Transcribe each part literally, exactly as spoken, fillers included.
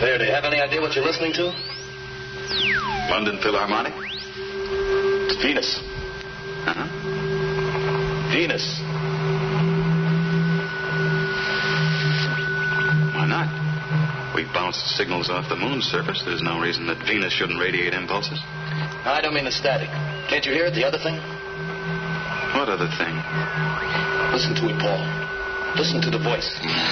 There, do you have any idea what you're listening to? London Philharmonic? It's Venus. Uh-huh. Venus. Why not? We bounced signals off the moon's surface. There's no reason that Venus shouldn't radiate impulses. I don't mean the static. Can't you hear it, the other thing? What other thing? Listen to it, Paul. Listen to the voice.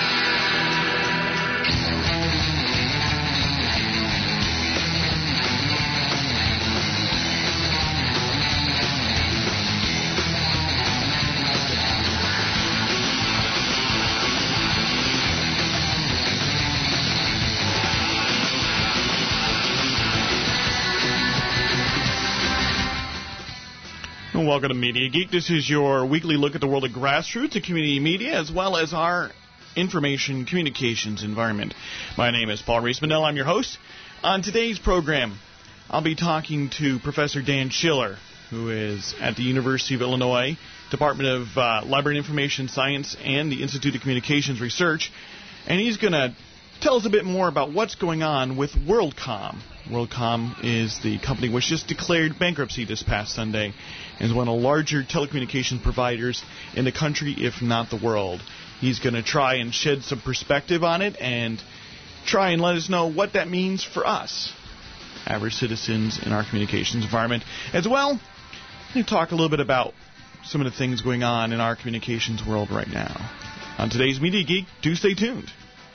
Welcome to Media Geek. This is your weekly look at the world of grassroots and community media, as well as our information communications environment. My name is Paul Rees-Mandel. I'm your host. On today's program, I'll be talking to Professor Dan Schiller, who is at the University of Illinois, Department of uh, Library and Information Science, and the Institute of Communications Research, and he's going to tell us a bit more about what's going on with WorldCom. WorldCom is the company which just declared bankruptcy this past Sunday and is one of the larger telecommunications providers in the country, if not the world. He's going to try and shed some perspective on it and try and let us know what that means for us, average citizens in our communications environment. As well, I'm going to talk a little bit about some of the things going on in our communications world right now. On today's Media Geek, do stay tuned.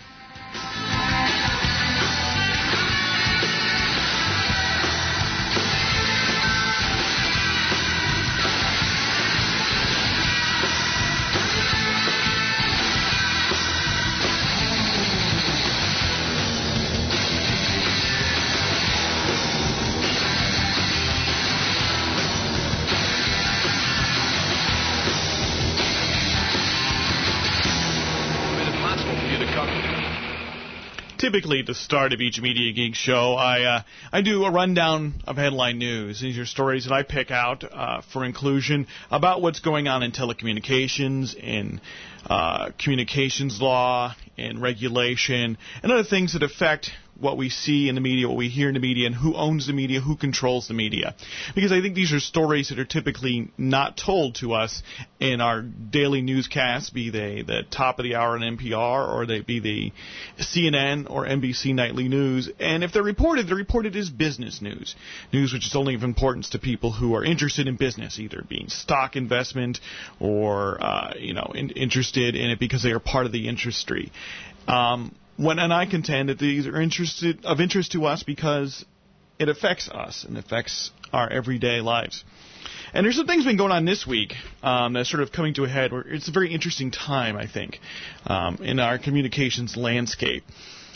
Typically, at the start of each Media Geek show, I uh, I do a rundown of headline news. These are stories that I pick out uh, for inclusion about what's going on in telecommunications, in uh, communications law, in regulation, and other things that affect what we see in the media, what we hear in the media, and who owns the media, who controls the media. Because I think these are stories that are typically not told to us in our daily newscasts, be they the top of the hour on N P R, or they be the C N N or N B C Nightly News. And if they're reported, they're reported as business news. News which is only of importance to people who are interested in business, either being stock investment or, uh, you know, in, interested in it because they are part of the industry. Um, When, and I contend that these are interested, of interest to us because it affects us and affects our everyday lives. And there's some things been going on this week um, that's sort of coming to a head where it's a very interesting time, I think, um, in our communications landscape.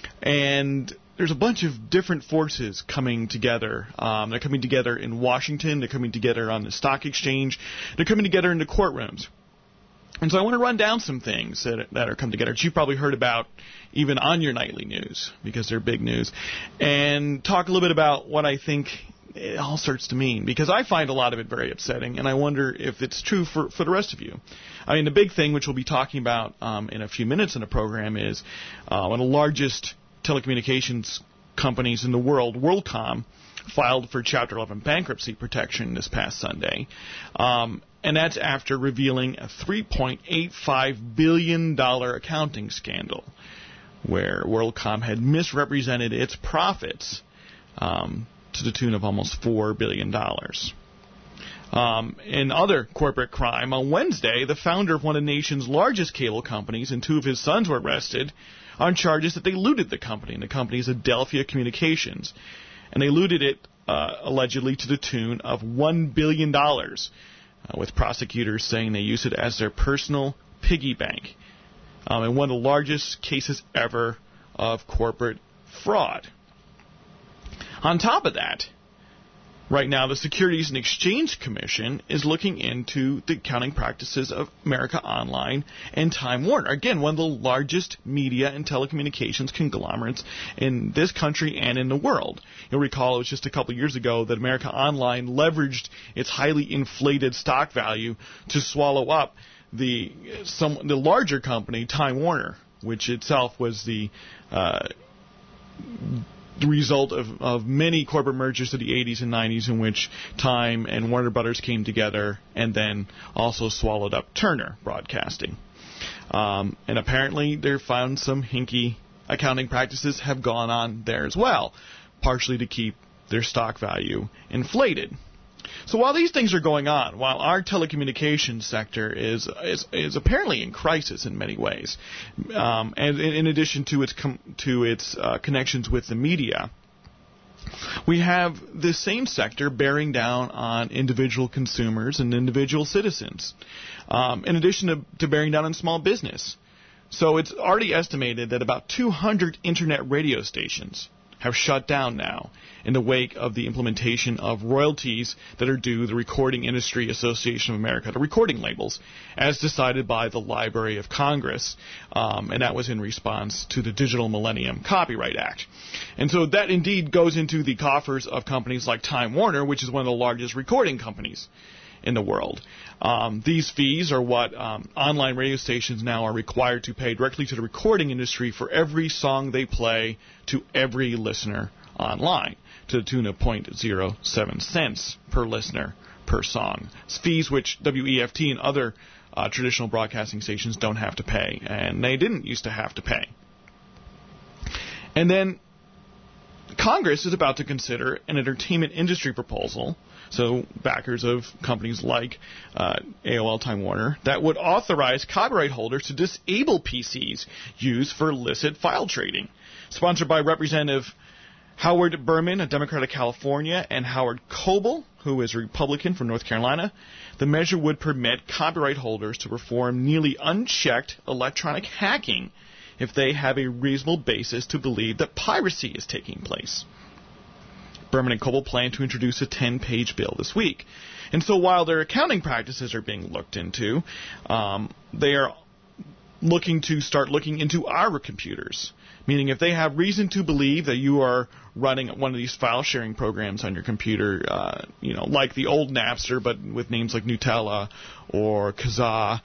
And there's a bunch of different forces coming together. Um, they're coming together in Washington. They're coming together on the stock exchange. They're coming together in the courtrooms. And so I want to run down some things that, that are come together that you've probably heard about even on your nightly news because they're big news, and talk a little bit about what I think it all starts to mean, because I find a lot of it very upsetting, and I wonder if it's true for, for the rest of you. I mean, the big thing, which we'll be talking about um, in a few minutes in the program, is uh, one of the largest telecommunications companies in the world, WorldCom, filed for Chapter eleven bankruptcy protection this past Sunday. Um, and that's after revealing a three point eight five billion dollars accounting scandal where WorldCom had misrepresented its profits um, to the tune of almost four billion dollars. Um, in other corporate crime, on Wednesday, the founder of one of the nation's largest cable companies and two of his sons were arrested on charges that they looted the company. And the company is Adelphia Communications. And they looted it uh, allegedly to the tune of one billion dollars, uh, with prosecutors saying they used it as their personal piggy bank. Um, and one of the largest cases ever of corporate fraud. On top of that, right now, the Securities and Exchange Commission is looking into the accounting practices of America Online and Time Warner. Again, one of the largest media and telecommunications conglomerates in this country and in the world. You'll recall it was just a couple years ago that America Online leveraged its highly inflated stock value to swallow up the some the larger company, Time Warner, which itself was the uh, the result of, of many corporate mergers of the eighties and nineties in which Time and Warner Brothers came together and then also swallowed up Turner Broadcasting. Um, and apparently they found some hinky accounting practices have gone on there as well, partially to keep their stock value inflated. So while these things are going on, while our telecommunications sector is is, is apparently in crisis in many ways, um, and in, in addition to its com- to its uh, connections with the media, we have this same sector bearing down on individual consumers and individual citizens, um, in addition to, to bearing down on small business. So it's already estimated that about two hundred internet radio stations have shut down now in the wake of the implementation of royalties that are due the Recording Industry Association of America, the recording labels, as decided by the Library of Congress, um, and that was in response to the Digital Millennium Copyright Act. And so that indeed goes into the coffers of companies like Time Warner, which is one of the largest recording companies in the world. Um, these fees are what um, online radio stations now are required to pay directly to the recording industry for every song they play to every listener online, to the tune of zero point zero seven cents per listener per song. It's fees which W E F T and other uh, traditional broadcasting stations don't have to pay, and they didn't used to have to pay. And then Congress is about to consider an entertainment industry proposal, so backers of companies like uh, A O L Time Warner, that would authorize copyright holders to disable P Cs used for illicit file trading. Sponsored by Representative Howard Berman, a Democrat of California, and Howard Coble, who is a Republican from North Carolina, the measure would permit copyright holders to perform nearly unchecked electronic hacking if they have a reasonable basis to believe that piracy is taking place. Berman and Coble plan to introduce a ten-page bill this week. And so while their accounting practices are being looked into, um, they are looking to start looking into our computers, meaning if they have reason to believe that you are running one of these file-sharing programs on your computer, uh, you know, like the old Napster, but with names like Nutella or Kazaa,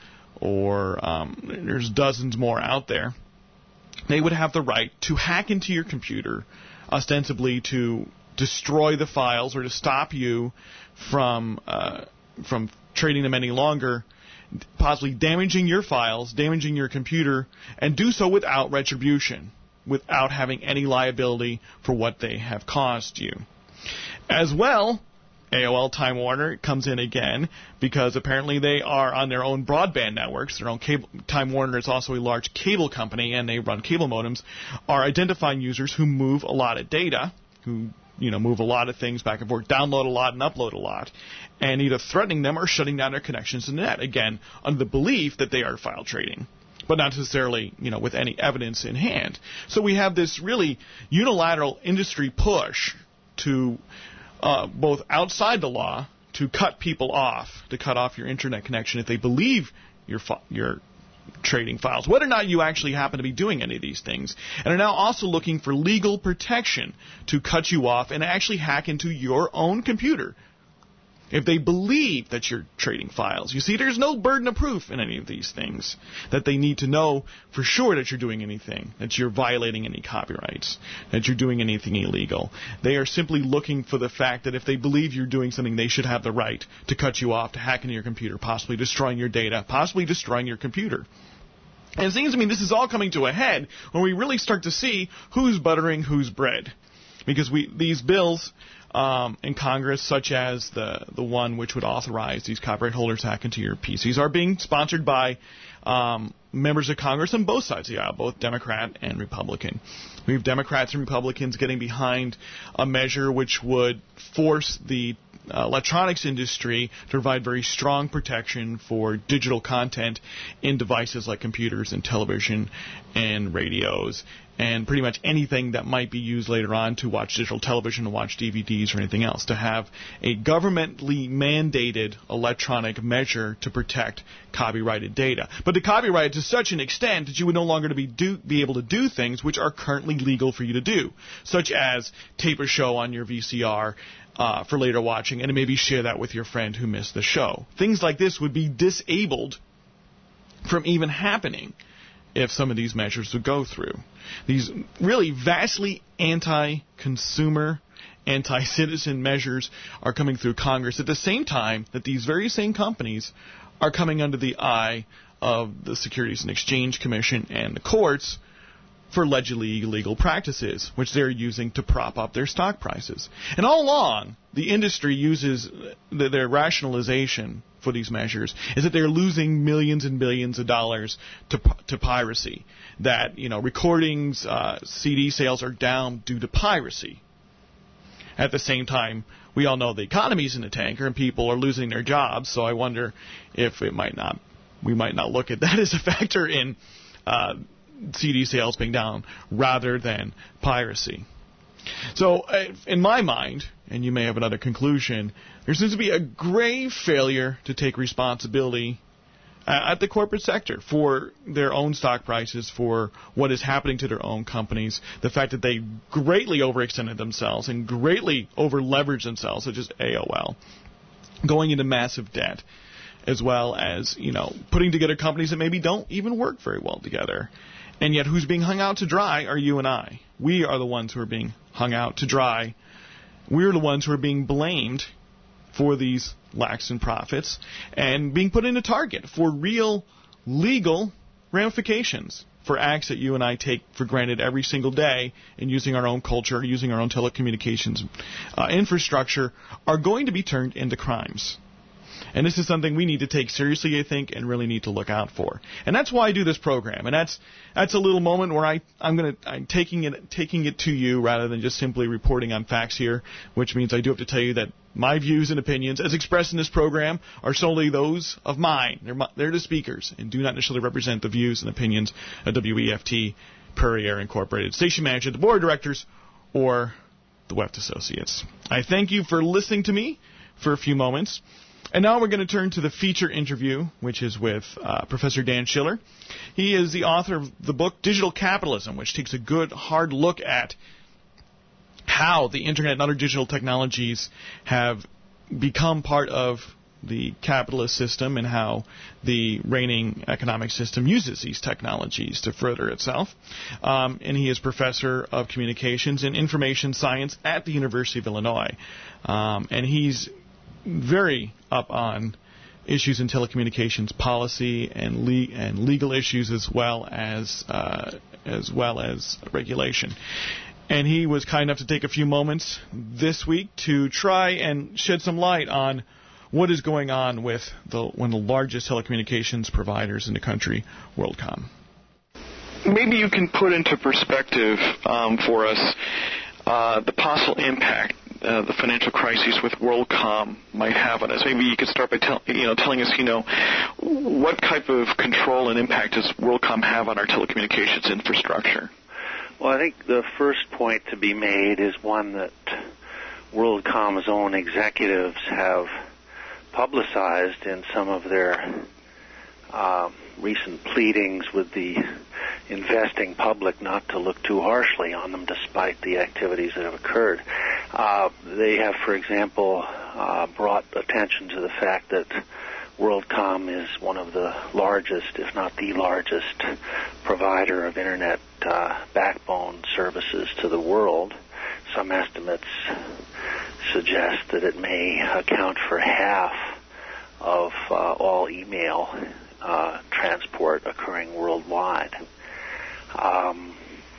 or um, there's dozens more out there, they would have the right to hack into your computer, ostensibly to destroy the files or to stop you from uh, from trading them any longer, possibly damaging your files, damaging your computer, and do so without retribution, without having any liability for what they have caused you. As well, A O L Time Warner comes in again because apparently they are on their own broadband networks. Their own cable. Time Warner is also a large cable company, and they run cable modems, are identifying users who move a lot of data, who you know, move a lot of things back and forth, download a lot and upload a lot, and either threatening them or shutting down their connections to the net, again, under the belief that they are file trading, but not necessarily, you know, with any evidence in hand. So we have this really unilateral industry push to uh, both outside the law to cut people off, to cut off your internet connection if they believe you're fi- you're trading files, whether or not you actually happen to be doing any of these things, and are now also looking for legal protection to cut you off and actually hack into your own computer if they believe that you're trading files. You see, there's no burden of proof in any of these things, that they need to know for sure that you're doing anything, that you're violating any copyrights, that you're doing anything illegal. They are simply looking for the fact that if they believe you're doing something, they should have the right to cut you off, to hack into your computer, possibly destroying your data, possibly destroying your computer. And it seems to me this is all coming to a head when we really start to see who's buttering whose bread. Because we these bills um, in Congress, such as the the one which would authorize these copyright holders to hack into your P Cs, are being sponsored by um, members of Congress on both sides of the aisle, both Democrat and Republican. We have Democrats and Republicans getting behind a measure which would force the Uh, electronics industry to provide very strong protection for digital content in devices like computers and television and radios and pretty much anything that might be used later on to watch digital television, to watch D V Ds or anything else, to have a governmentally mandated electronic measure to protect copyrighted data. But to copyright it to such an extent that you would no longer be, do, be able to do things which are currently legal for you to do, such as tape a show on your V C R Uh, for later watching, and maybe share that with your friend who missed the show. Things like this would be disabled from even happening if some of these measures would go through. These really vastly anti-consumer, anti-citizen measures are coming through Congress at the same time that these very same companies are coming under the eye of the Securities and Exchange Commission and the courts for allegedly illegal practices, which they're using to prop up their stock prices. And all along, the industry uses the, their rationalization for these measures is that they're losing millions and billions of dollars to to piracy. That, you know, recordings, uh, C D sales are down due to piracy. At the same time, we all know the economy's in a tanker and people are losing their jobs. So I wonder if it might not, we might not look at that as a factor in uh, C D sales being down rather than piracy. So, uh, in my mind, and you may have another conclusion, there seems to be a grave failure to take responsibility uh, at the corporate sector for their own stock prices, for what is happening to their own companies, the fact that they greatly overextended themselves and greatly over-leveraged themselves, such as A O L, going into massive debt, as well as, you know, putting together companies that maybe don't even work very well together. And yet who's being hung out to dry are you and I. We are the ones who are being hung out to dry. We're the ones who are being blamed for these lacks in profits and being put in a target for real legal ramifications for acts that you and I take for granted every single day in using our own culture, using our own telecommunications uh, infrastructure, are going to be turned into crimes. And this is something we need to take seriously, I think, and really need to look out for. And that's why I do this program. And that's that's a little moment where I, I'm going to I'm taking it taking it to you rather than just simply reporting on facts here, which means I do have to tell you that my views and opinions as expressed in this program are solely those of mine. They're, my, they're the speakers and do not necessarily represent the views and opinions of W E F T, Prairie Air Incorporated, station manager, the board of directors, or the Weft Associates. I thank you for listening to me for a few moments. And now we're going to turn to the feature interview, which is with uh, Professor Dan Schiller. He is the author of the book Digital Capitalism, which takes a good, hard look at how the Internet and other digital technologies have become part of the capitalist system and how the reigning economic system uses these technologies to further itself. Um, and he is Professor of Communications and Information Science at the University of Illinois. Um, and he's very up on issues in telecommunications policy and le- and legal issues as well as uh, as well as regulation. And he was kind enough to take a few moments this week to try and shed some light on what is going on with the one of the largest telecommunications providers in the country, WorldCom. Maybe you can put into perspective um, for us uh, the possible impact Uh, the financial crisis with WorldCom might have on us. Maybe you could start by tell, you know, telling us, you know, what type of control and impact does WorldCom have on our telecommunications infrastructure? Well, I think the first point to be made is one that WorldCom's own executives have publicized in some of their uh, recent pleadings with the investing public not to look too harshly on them despite the activities that have occurred. Uh, they have, for example, uh, brought attention to the fact that WorldCom is one of the largest, if not the largest, provider of Internet uh, backbone services to the world. Some estimates suggest that it may account for half of uh, all email uh, transport occurring worldwide. Um,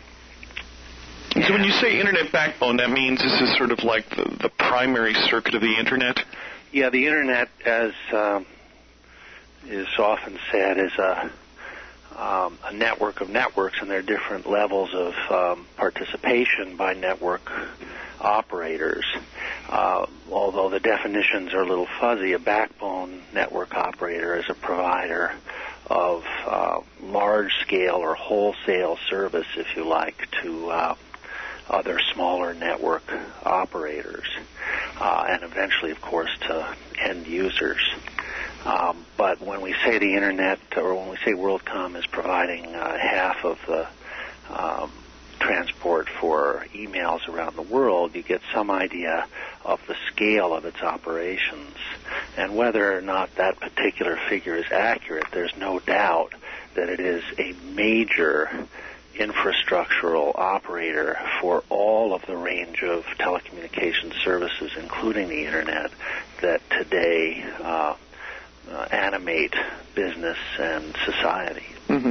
so when you say Internet backbone, that means this is sort of like the, the primary circuit of the Internet? Yeah, the Internet, as um, is often said, is a, um, a network of networks, and there are different levels of um, participation by network operators. Uh, although the definitions are a little fuzzy, a backbone network operator is a provider of uh, large-scale or wholesale service, if you like, to uh, other smaller network operators, uh, and eventually, of course, to end users. Um, but when we say the Internet, or when we say WorldCom is providing uh, half of the um, transport for emails around the world, you get some idea of the scale of its operations. And whether or not that particular figure is accurate, there's no doubt that it is a major infrastructural operator for all of the range of telecommunications services, including the Internet, that today uh, uh, animate business and society. Mm-hmm.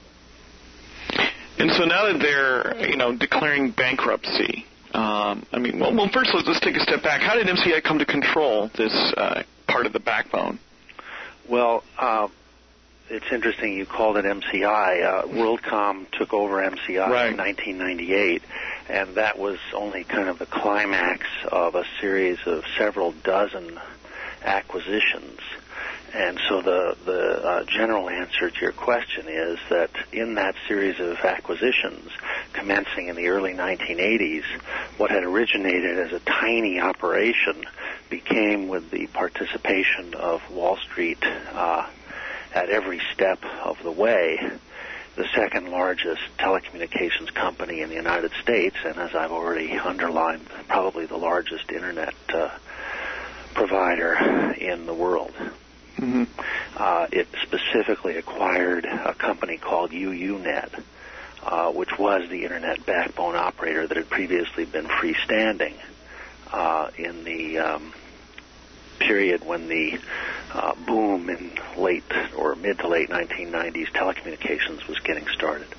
And so now that they're, you know, declaring bankruptcy, um, I mean, well, well first let's, let's take a step back. How did M C I come to control this uh, part of the backbone? Well, uh, it's interesting you called it M C I. Uh, WorldCom took over M C I right. in nineteen ninety-eight, and that was only kind of the climax of a series of several dozen acquisitions. And so the, the uh, general answer to your question is that in that series of acquisitions, commencing in the early nineteen eighties, what had originated as a tiny operation became, with the participation of Wall Street uh, at every step of the way, the second largest telecommunications company in the United States, and as I've already underlined, probably the largest Internet uh, provider in the world. Mm-hmm. Uh, it specifically acquired a company called U U Net, uh, which was the Internet backbone operator that had previously been freestanding uh, in the um, period when the uh, boom in late or mid to late nineteen nineties telecommunications was getting started.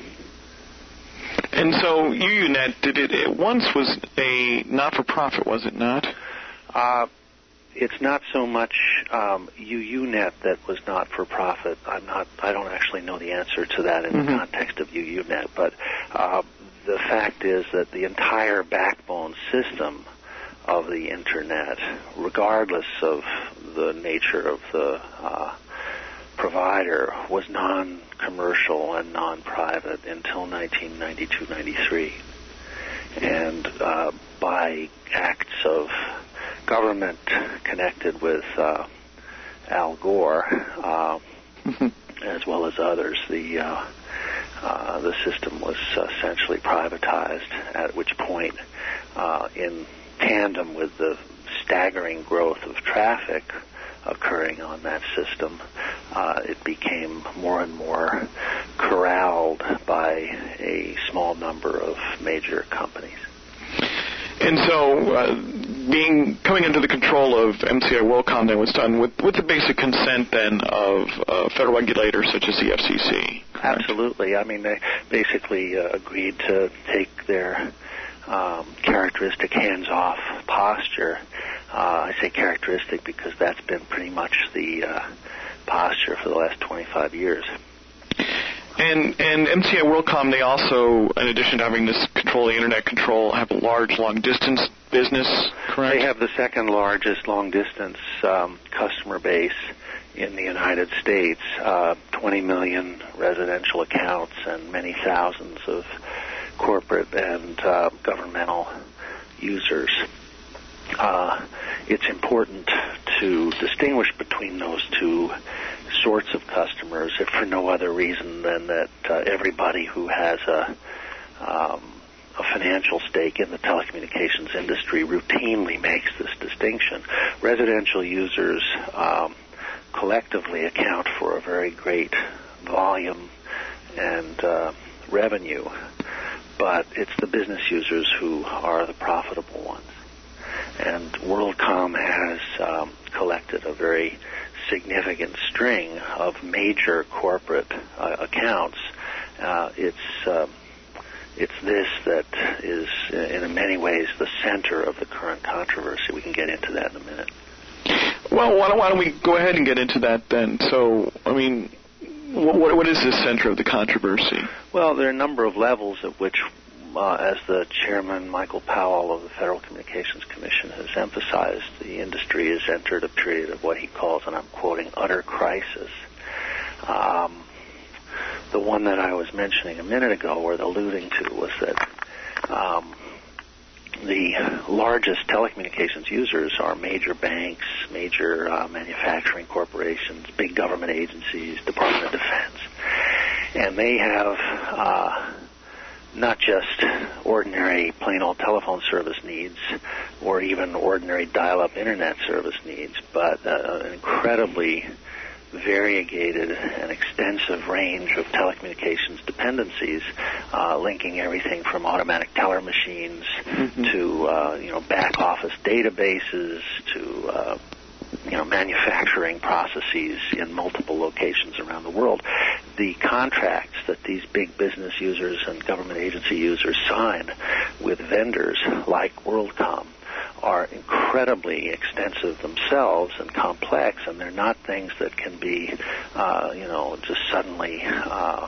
And so U U Net, did it, it once was a not-for-profit, was it not? Uh, It's not so much um, U U Net that was not for profit. I'm not. I don't actually know the answer to that in mm-hmm. the context of U U Net. But uh, the fact is that the entire backbone system of the Internet, regardless of the nature of the uh, provider, was non-commercial and non-private until nineteen ninety-two ninety-three, and uh, by acts of government connected with uh, Al Gore, uh, mm-hmm. as well as others, the uh, uh, the system was essentially privatized. At which point, uh, in tandem with the staggering growth of traffic occurring on that system, uh, it became more and more corralled by a small number of major companies. And so, uh, being coming under the control of M C I WorldCom then was done with, with the basic consent then of uh, federal regulators such as the F C C. Correct? Absolutely. I mean, they basically uh, agreed to take their um, characteristic hands-off posture. Uh, I say characteristic because that's been pretty much the uh, posture for the last twenty-five years. And and M C I WorldCom, they also, in addition to having this control, the Internet control, have a large long-distance business, correct? They have the second largest long-distance um, customer base in the United States, uh, twenty million residential accounts and many thousands of corporate and uh, governmental users. Uh, it's important to distinguish between those two sorts of customers, if for no other reason than that uh, everybody who has a, um, a financial stake in the telecommunications industry routinely makes this distinction. Residential users um, collectively account for a very great volume and uh, revenue, but it's the business users who are the profitable ones. And WorldCom has um, collected a very significant string of major corporate uh, accounts. Uh, it's uh, it's this that is, in many ways, the center of the current controversy. We can get into that in a minute. Well, why don't, why don't we go ahead and get into that then? So, I mean, what, what is the center of the controversy? Well, there are a number of levels at which, uh, as the chairman, Michael Powell, of the Federal Communications Commission has emphasized, the industry has entered a period of what he calls, and I'm quoting, utter crisis. Um, the one that I was mentioning a minute ago, or alluding to, was that um, the largest telecommunications users are major banks, major uh, manufacturing corporations, big government agencies, Department of Defense. And they have uh, not just ordinary plain old telephone service needs or even ordinary dial-up internet service needs, but uh, an incredibly variegated and extensive range of telecommunications dependencies, uh, linking everything from automatic teller machines mm-hmm. to uh, you know back office databases to uh, you know manufacturing processes in multiple locations around the world. The contracts that these big business users and government agency users sign with vendors like WorldCom are incredibly extensive themselves and complex, and they're not things that can be, uh, you know, just suddenly uh,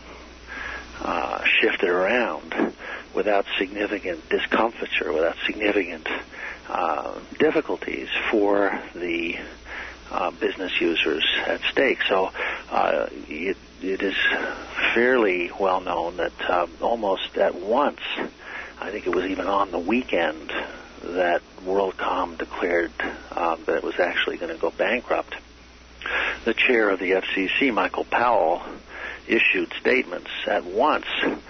uh, shifted around without significant discomfiture, without significant uh, difficulties for the uh, business users at stake. So uh, it, it is fairly well known that uh, almost at once, I think it was even on the weekend, that WorldCom declared um, that it was actually going to go bankrupt. The chair of the F C C, Michael Powell, issued statements at once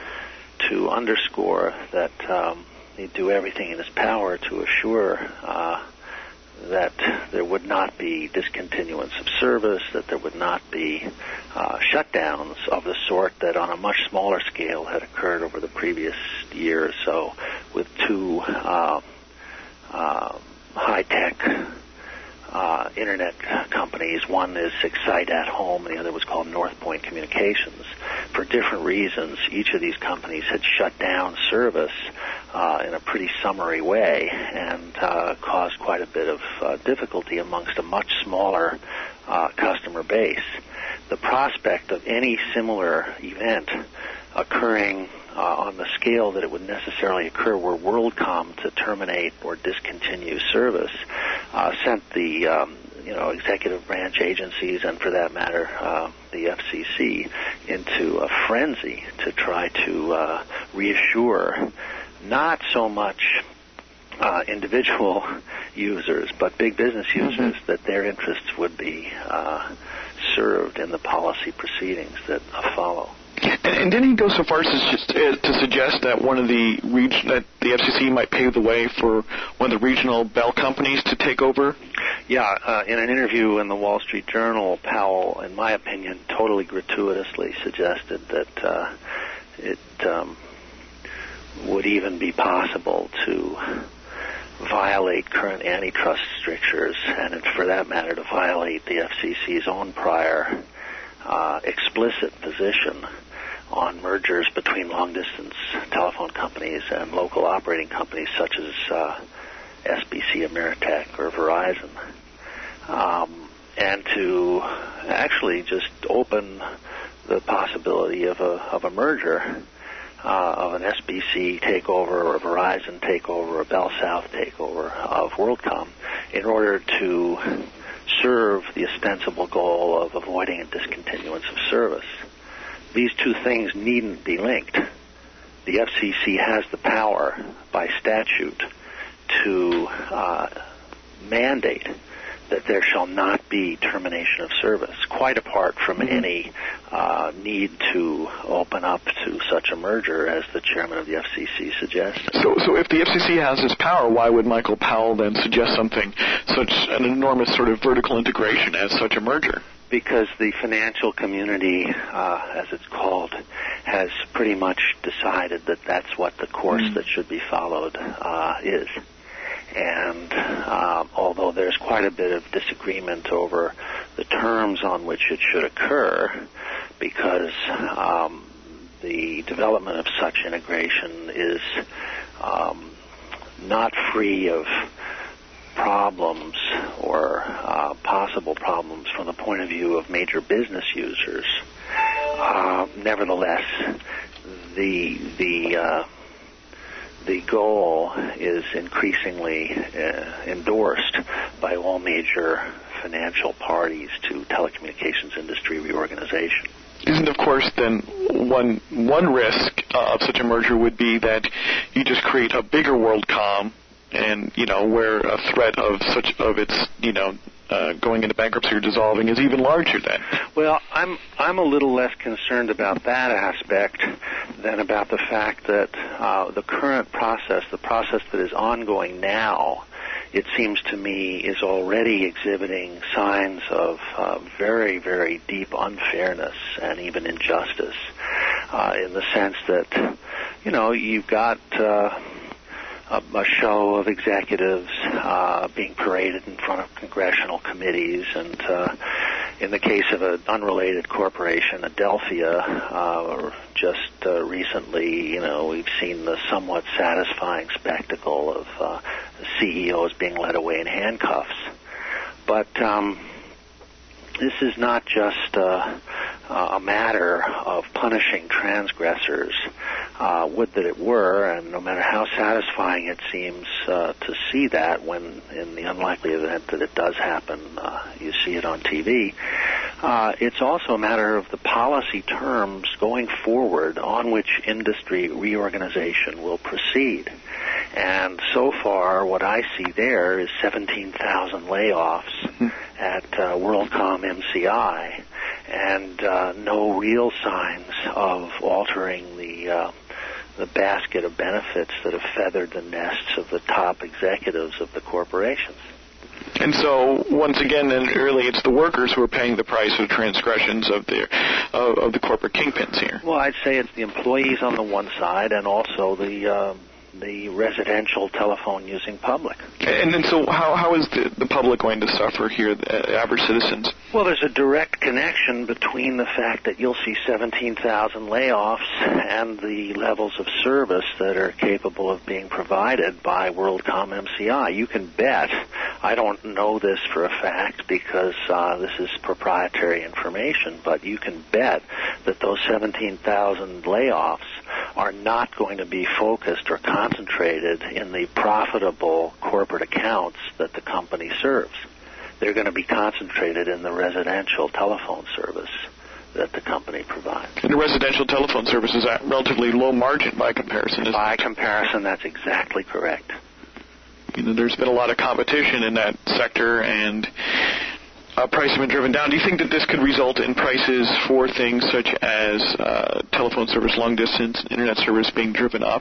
to underscore that um, he'd do everything in his power to assure uh, that there would not be discontinuance of service, that there would not be uh, shutdowns of the sort that on a much smaller scale had occurred over the previous year or so with two uh, Uh, high-tech uh, internet companies. One is Excite at Home, and the other was called North Point Communications. For different reasons, each of these companies had shut down service uh, in a pretty summary way and uh, caused quite a bit of uh, difficulty amongst a much smaller uh, customer base. The prospect of any similar event occurring Uh, on the scale that it would necessarily occur were WorldCom to terminate or discontinue service uh, sent the um, you know executive branch agencies and, for that matter, uh, the F C C into a frenzy to try to uh, reassure not so much uh, individual users but big business users mm-hmm. that their interests would be uh, served in the policy proceedings that uh, follow. And, and didn't he go so far as to, just, uh, to suggest that one of the reg- that the F C C might pave the way for one of the regional Bell companies to take over? Yeah, uh, in an interview in the Wall Street Journal, Powell, in my opinion, totally gratuitously suggested that uh, it um, would even be possible to violate current antitrust strictures, and for that matter, to violate the F C C's own prior uh, explicit position on mergers between long-distance telephone companies and local operating companies such as uh, S B C, Ameritech, or Verizon, um, and to actually just open the possibility of a of a merger uh, of an S B C takeover or a Verizon takeover or a Bell South takeover of WorldCom in order to serve the ostensible goal of avoiding a discontinuance of service. These two things needn't be linked. The F C C has the power by statute to uh, mandate that there shall not be termination of service, quite apart from mm-hmm. any uh, need to open up to such a merger as the chairman of the F C C suggested. So, so if the F C C has this power, why would Michael Powell then suggest something, such an enormous sort of vertical integration as such a merger? Because the financial community, uh, as it's called, has pretty much decided that that's what the course mm. that should be followed uh, is. And um, although there's quite a bit of disagreement over the terms on which it should occur, because um, the development of such integration is um, not free of problems or uh, possible problems from the point of view of major business users. Uh, nevertheless, the the uh, the goal is increasingly uh, endorsed by all major financial parties to telecommunications industry reorganization. Isn't, of course, then one one risk uh, of such a merger would be that you just create a bigger WorldCom, and you know where a threat of such of its you know uh, going into bankruptcy or dissolving is even larger then. Well, I'm I'm a little less concerned about that aspect than about the fact that uh, the current process, the process that is ongoing now, it seems to me, is already exhibiting signs of uh, very, very deep unfairness and even injustice, uh, in the sense that, you know, you've got uh, a, a show of executives uh, being paraded in front of congressional committees, and uh, in the case of an unrelated corporation, Adelphia, uh, just uh, recently, you know, we've seen the somewhat satisfying spectacle of uh, C E Os being led away in handcuffs. But um, this is not just uh, a matter of punishing transgressors. Uh, would that it were, and no matter how satisfying it seems uh, to see that, when in the unlikely event that it does happen, uh, you see it on T V, uh, it's also a matter of the policy terms going forward on which industry reorganization will proceed. And so far, what I see there is seventeen thousand layoffs mm-hmm. at uh, WorldCom M C I, and uh, no real signs of altering the uh, the basket of benefits that have feathered the nests of the top executives of the corporations. And so, once again, and really, it's the workers who are paying the price of transgressions of the of, of the corporate kingpins here. Well, I'd say it's the employees on the one side, and also the uh, the residential telephone using public. And then, so how how is the, the public going to suffer here, the average citizens? Well, there's a direct connection between the fact that you'll see seventeen thousand layoffs and the levels of service that are capable of being provided by WorldCom M C I. You can bet, I don't know this for a fact because uh, this is proprietary information, but you can bet that those seventeen thousand layoffs are not going to be focused or concentrated in the profitable corporate accounts that the company serves. They're going to be concentrated in the residential telephone service that the company provides. And the residential telephone service is at relatively low margin by comparison, isn't it? By comparison, that's exactly correct. You know, there's been a lot of competition in that sector, and uh, prices have been driven down. Do you think that this could result in prices for things such as uh, telephone service, long-distance, internet service being driven up?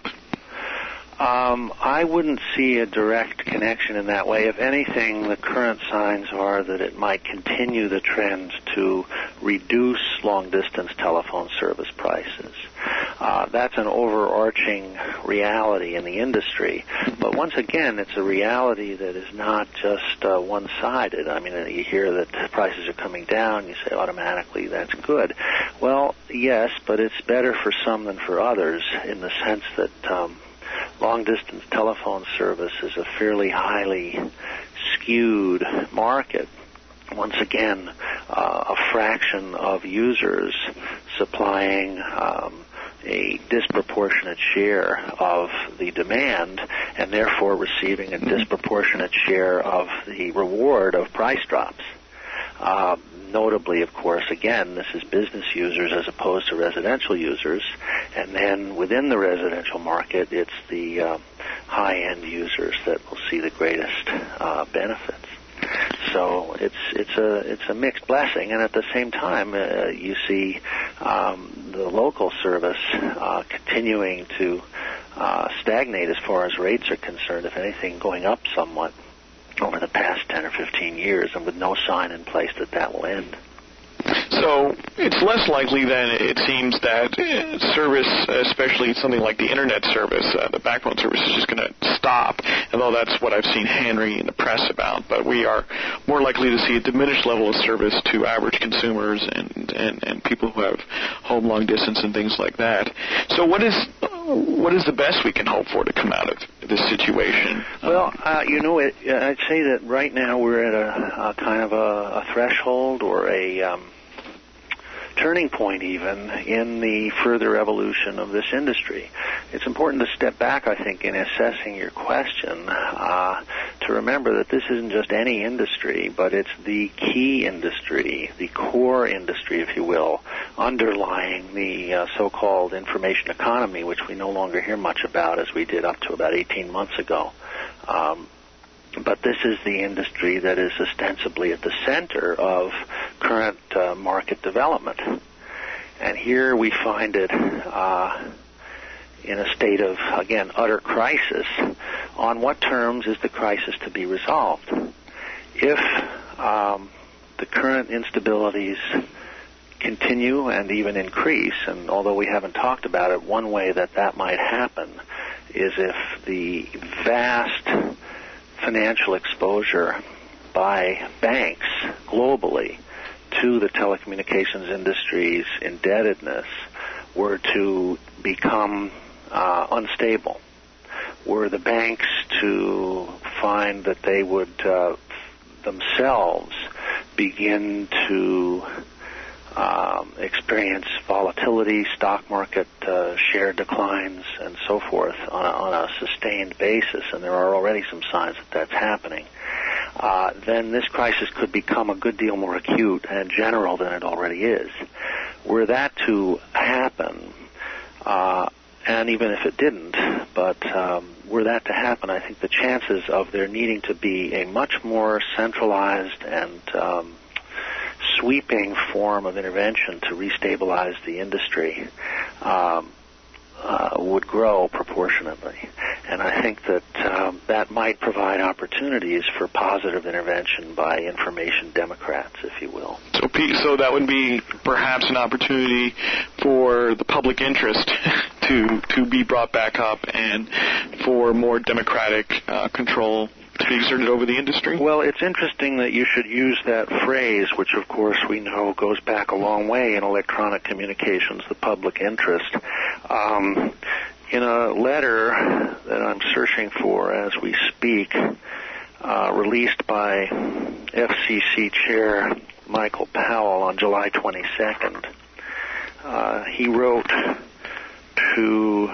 Um, I wouldn't see a direct connection in that way. If anything, the current signs are that it might continue the trend to reduce long-distance telephone service prices. Uh, that's an overarching reality in the industry. But once again, it's a reality that is not just uh, one-sided. I mean, you hear that prices are coming down, you say automatically that's good. Well, yes, but it's better for some than for others in the sense that um, long-distance telephone service is a fairly highly skewed market. Once again, uh, a fraction of users supplying um, a disproportionate share of the demand and therefore receiving a disproportionate share of the reward of price drops. Uh, notably, of course, again, this is business users as opposed to residential users, and then within the residential market, it's the uh, high-end users that will see the greatest uh, benefits. So it's it's a it's a mixed blessing, and at the same time, uh, you see um, the local service uh, continuing to uh, stagnate as far as rates are concerned. If anything, going up somewhat over the past ten or fifteen years, and with no sign in place that that will end. So it's less likely than it seems that service, especially something like the internet service, uh, the backbone service, is just going to stop, although that's what I've seen Henry in the press about. But we are more likely to see a diminished level of service to average consumers and, and, and people who have home long distance and things like that. So what is what is the best we can hope for to come out of this situation? Well, uh, you know, it, I'd say that right now we're at a, a kind of a, a threshold or a um, turning point even in the further evolution of this industry. It's important to step back, I think, in assessing your question, uh, to remember that this isn't just any industry, but it's the key industry, the core industry, if you will, underlying the uh, so-called information economy, which we no longer hear much about as we did up to about eighteen months ago. Um, But this is the industry that is ostensibly at the center of current uh, market development. And here we find it uh, in a state of, again, utter crisis on what terms is the crisis to be resolved? If um, the current instabilities continue and even increase, and although we haven't talked about it, one way that that might happen is if the vast financial exposure by banks globally to the telecommunications industry's indebtedness were to become uh, unstable, were the banks to find that they would uh, themselves begin to um, experience volatility, stock market uh, share declines, and so forth on a, on a sustained basis, and there are already some signs that that's happening, uh, then this crisis could become a good deal more acute and general than it already is. Were that to happen, uh, and even if it didn't, but um, were that to happen, I think the chances of there needing to be a much more centralized and um, sweeping form of intervention to restabilize the industry um, uh, would grow proportionately. And I think that um, that might provide opportunities for positive intervention by information Democrats, if you will. So, Pete, so that would be perhaps an opportunity for the public interest to to be brought back up and for more democratic uh, control to be exerted over the industry? Well, it's interesting that you should use that phrase, which of course we know goes back a long way in electronic communications, the public interest. Um, in a letter that I'm searching for as we speak, uh, released by F C C Chair Michael Powell on July twenty-second, uh, he wrote to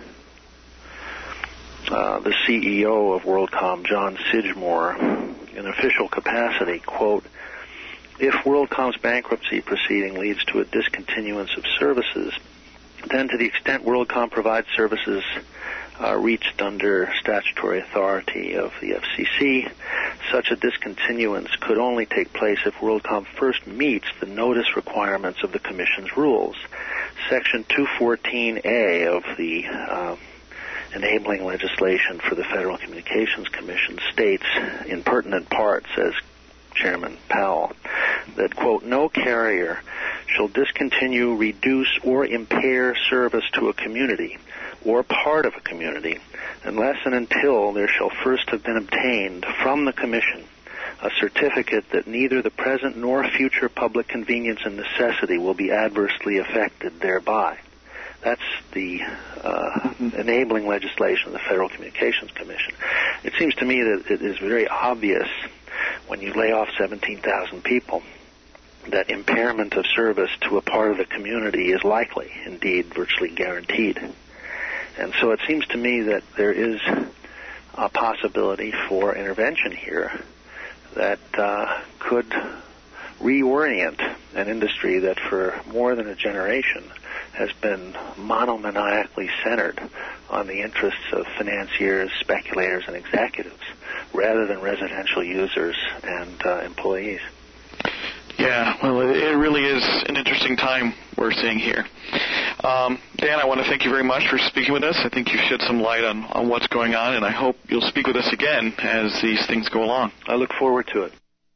Uh, the C E O of WorldCom, John Sidgmore, in official capacity, quote, "If WorldCom's bankruptcy proceeding leads to a discontinuance of services, then to the extent WorldCom provides services uh, reached under statutory authority of the F C C, such a discontinuance could only take place if WorldCom first meets the notice requirements of the Commission's rules. Section two fourteen A of the uh, enabling legislation for the Federal Communications Commission states in pertinent part, says Chairman Powell, that, quote, no carrier shall discontinue, reduce, or impair service to a community or part of a community unless and until there shall first have been obtained from the Commission a certificate that neither the present nor future public convenience and necessity will be adversely affected thereby." That's the uh, enabling legislation of the Federal Communications Commission. It seems to me that it is very obvious when you lay off seventeen thousand people that impairment of service to a part of the community is likely, indeed virtually guaranteed. And so it seems to me that there is a possibility for intervention here that uh, could reorient an industry that for more than a generation has been monomaniacally centered on the interests of financiers, speculators, and executives, rather than residential users and uh, employees. Yeah, well, it really is an interesting time we're seeing here. Um, Dan, I want to thank you very much for speaking with us. I think you've shed some light on, on what's going on, and I hope you'll speak with us again as these things go along. I look forward to it.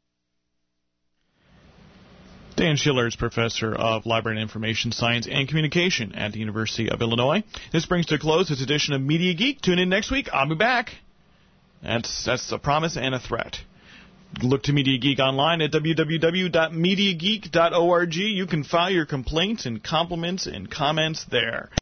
Dan Schiller is Professor of Library and Information Science and Communication at the University of Illinois. This brings to a close this edition of Media Geek. Tune in next week. I'll be back. That's, that's a promise and a threat. Look to Media Geek online at w w w dot media geek dot org. You can file your complaints and compliments and comments there.